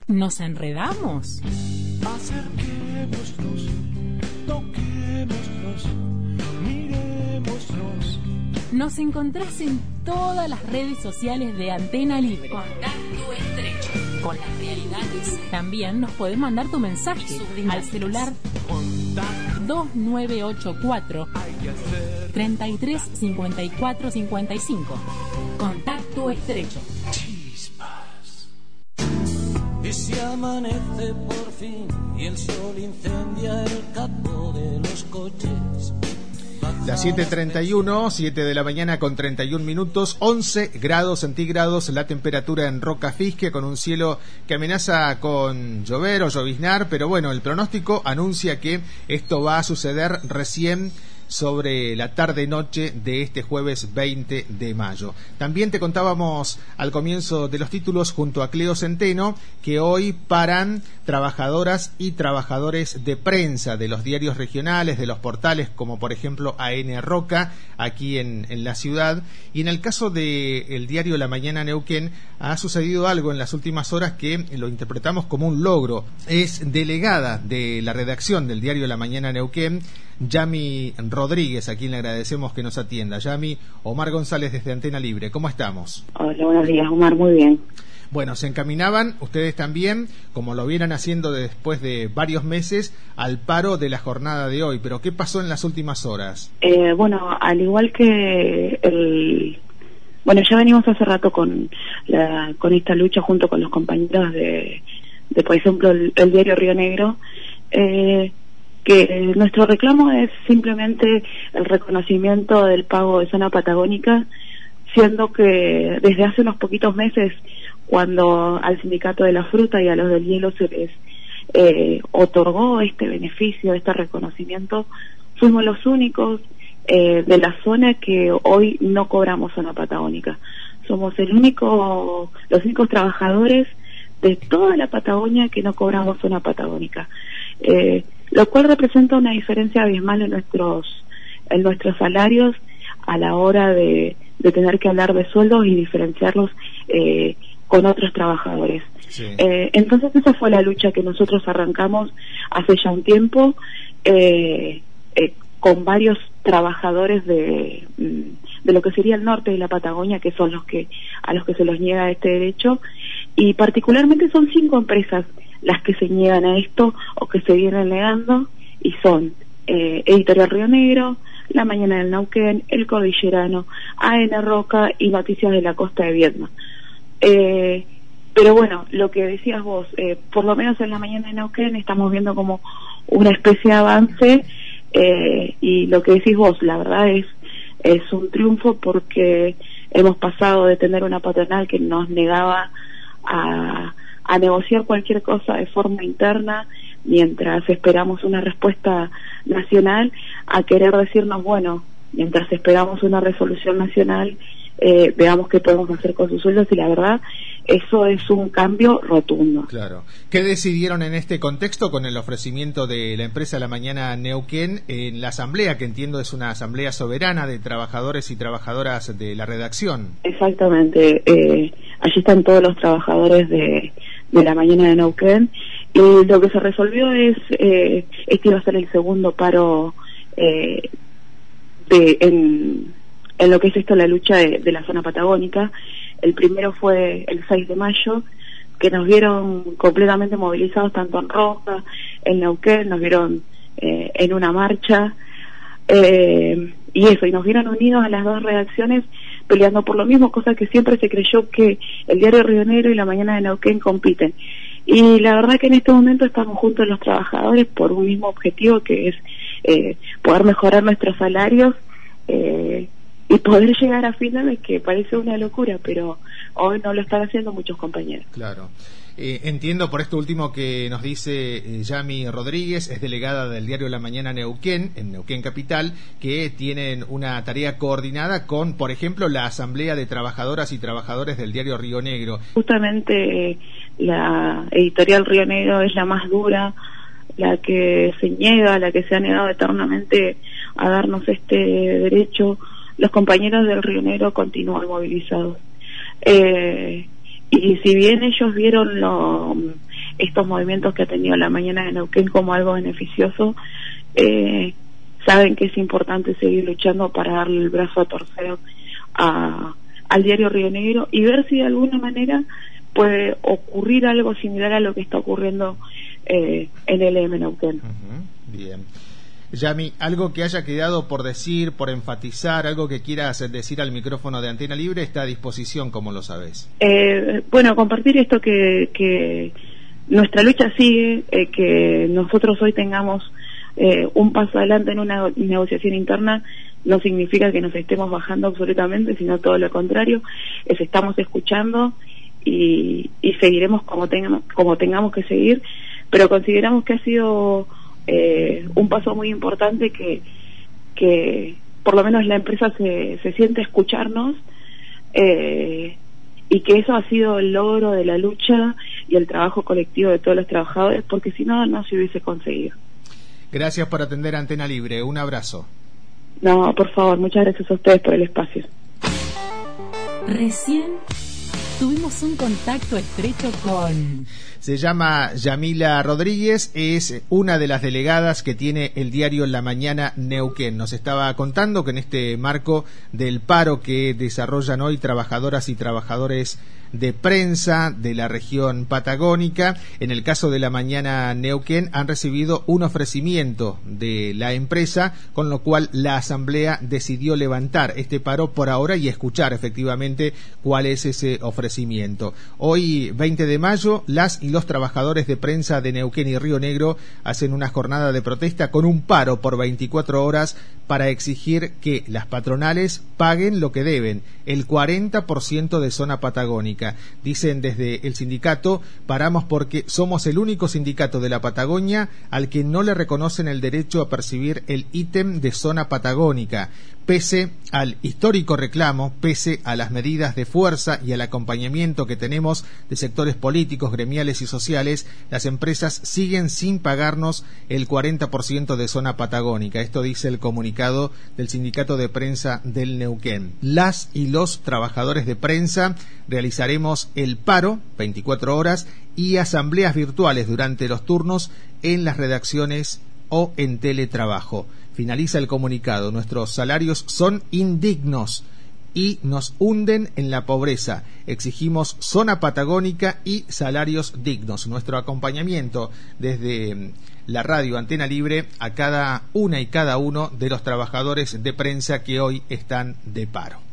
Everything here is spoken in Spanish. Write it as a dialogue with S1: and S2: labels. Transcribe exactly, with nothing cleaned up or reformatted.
S1: ¿Nos enredamos?
S2: Acerquémonos, toquémonos, mirémonos.
S1: Nos encontrás en todas las redes sociales de Antena Libre.
S3: Contacto estrecho con las realidades.
S1: También nos podés mandar tu mensaje al celular dos nueve ocho cuatro, treinta y tres cincuenta y cuatro cincuenta y cinco. Contacto estrecho.
S2: Chispas. Y si amanece por fin y el sol incendia el capó de los coches.
S4: Las siete treinta y uno, siete de la mañana con treinta y un minutos, once grados centígrados la temperatura en Rocafisque, con un cielo que amenaza con llover o lloviznar, pero bueno, el pronóstico anuncia que esto va a suceder recién sobre la tarde-noche de este jueves veinte de mayo. También te contábamos al comienzo de los títulos, junto a Cleo Centeno, que hoy paran trabajadoras y trabajadores de prensa de los diarios regionales, de los portales como por ejemplo A N Roca, aquí en, en la ciudad. Y en el caso del diario La Mañana Neuquén ha sucedido algo en las últimas horas que lo interpretamos como un logro. Es delegada de la redacción del diario La Mañana Neuquén, Yami Rodríguez, a quien le agradecemos que nos atienda. Yami, Omar González desde Antena Libre, ¿cómo estamos?
S5: Hola, buenos días, Omar, muy bien.
S4: Bueno, se encaminaban ustedes también, como lo vieran haciendo después de varios meses, al paro de la jornada de hoy. Pero ¿qué pasó en las últimas horas?
S5: Eh, bueno, al igual que el... Bueno, ya venimos hace rato con la, con esta lucha junto con los compañeros de, de por ejemplo, el, el diario Río Negro, eh, que nuestro reclamo es simplemente el reconocimiento del pago de zona patagónica, siendo que desde hace unos poquitos meses, cuando al sindicato de la fruta y a los del hielo se les eh, otorgó este beneficio, este reconocimiento, fuimos los únicos eh, de la zona que hoy no cobramos zona patagónica. Somos el único, los únicos trabajadores de toda la Patagonia que no cobramos zona patagónica, eh, lo cual representa una diferencia abismal en nuestros en nuestros salarios a la hora de, de tener que hablar de sueldos y diferenciarlos eh, con otros trabajadores.
S4: Sí.
S5: Eh, entonces esa fue la lucha que nosotros arrancamos hace ya un tiempo, eh, eh, con varios trabajadores de, de lo que sería el norte de la Patagonia, que son los que a los que se les niega este derecho, y particularmente son cinco empresas las que se niegan a esto o que se vienen negando, y son eh, Editorial Río Negro, La Mañana del Neuquén, El Cordillerano, A N Roca y Noticias de la Costa de Viedma. Eh, pero bueno, lo que decías vos, eh, por lo menos en La Mañana de Neuquén estamos viendo como una especie de avance, eh, y lo que decís vos, la verdad es es un triunfo, porque hemos pasado de tener una patronal que nos negaba a, a negociar cualquier cosa de forma interna mientras esperamos una respuesta nacional, a querer decirnos, bueno, mientras esperamos una resolución nacional, eh, veamos qué podemos hacer con sus sueldos, y la verdad, eso es un cambio rotundo.
S4: Claro. ¿Qué decidieron en este contexto con el ofrecimiento de la empresa La Mañana Neuquén en la asamblea, que entiendo es una asamblea soberana de trabajadores y trabajadoras de la redacción?
S5: Exactamente. Eh, allí están todos los trabajadores de, de La Mañana de Neuquén, y lo que se resolvió es, eh, este iba a ser el segundo paro eh, de, en, en lo que es esto, la lucha de, de la zona patagónica. El primero fue el seis de mayo, que nos vieron completamente movilizados tanto en Roca, en Neuquén, nos vieron eh, en una marcha, eh, y eso, y nos vieron unidos a las dos redacciones peleando por lo mismo, cosa que siempre se creyó que el diario Río Negro y La Mañana de Neuquén compiten. Y la verdad que en este momento estamos juntos los trabajadores por un mismo objetivo, que es eh, poder mejorar nuestros salarios, eh, y poder llegar a fin de mes, que parece una locura, pero hoy no lo están haciendo muchos compañeros.
S4: Claro. Eh, entiendo por esto último que nos dice eh, Yami Rodríguez, es delegada del diario La Mañana Neuquén, en Neuquén Capital, que tienen una tarea coordinada con, por ejemplo, la Asamblea de Trabajadoras y Trabajadores del diario Río Negro.
S5: Justamente eh, la editorial Río Negro es la más dura, la que se niega, la que se ha negado eternamente a darnos este derecho. Los compañeros del Río Negro continúan movilizados. Eh, y si bien ellos vieron lo, estos movimientos que ha tenido la mañana de Neuquén como algo beneficioso, eh, saben que es importante seguir luchando para darle el brazo a torcer a, al diario Río Negro y ver si de alguna manera puede ocurrir algo similar a lo que está ocurriendo eh, en el E M Neuquén.
S4: Uh-huh. Bien. Yami, algo que haya quedado por decir, por enfatizar, algo que quieras decir al micrófono de Antena Libre, está a disposición, como lo sabes.
S5: Eh, bueno, compartir esto que, que nuestra lucha sigue, eh, que nosotros hoy tengamos eh, un paso adelante en una negociación interna, no significa que nos estemos bajando absolutamente, sino todo lo contrario, es estamos escuchando y, y seguiremos como tengamos, como tengamos que seguir, pero consideramos que ha sido Eh, un paso muy importante que que por lo menos la empresa se, se siente escucharnos eh, y que eso ha sido el logro de la lucha y el trabajo colectivo de todos los trabajadores, porque si no, no se hubiese conseguido.
S4: Gracias por atender Antena Libre, un abrazo.
S5: No, por favor, muchas gracias a ustedes por el espacio.
S1: Recién tuvimos un contacto estrecho con...
S4: Se llama Yamila Rodríguez, es una de las delegadas que tiene el diario La Mañana Neuquén. Nos estaba contando que en este marco del paro que desarrollan hoy trabajadoras y trabajadores de prensa de la región patagónica, en el caso de La Mañana Neuquén han recibido un ofrecimiento de la empresa, con lo cual la asamblea decidió levantar este paro por ahora y escuchar efectivamente cuál es ese ofrecimiento. Hoy, veinte de mayo, las y los trabajadores de prensa de Neuquén y Río Negro hacen una jornada de protesta con un paro por veinticuatro horas para exigir que las patronales paguen lo que deben, el cuarenta por ciento de zona patagónica. Dicen desde el sindicato, paramos porque somos el único sindicato de la Patagonia al que no le reconocen el derecho a percibir el ítem de zona patagónica. Pese al histórico reclamo, pese a las medidas de fuerza y al acompañamiento que tenemos de sectores políticos, gremiales y sociales, las empresas siguen sin pagarnos el cuarenta por ciento de zona patagónica. Esto dice el comunicado del Sindicato de Prensa del Neuquén. Las y los trabajadores de prensa realizaremos el paro, veinticuatro horas, y asambleas virtuales durante los turnos en las redacciones o en teletrabajo. Finaliza el comunicado. Nuestros salarios son indignos y nos hunden en la pobreza. Exigimos zona patagónica y salarios dignos. Nuestro acompañamiento desde la radio Antena Libre a cada una y cada uno de los trabajadores de prensa que hoy están de paro.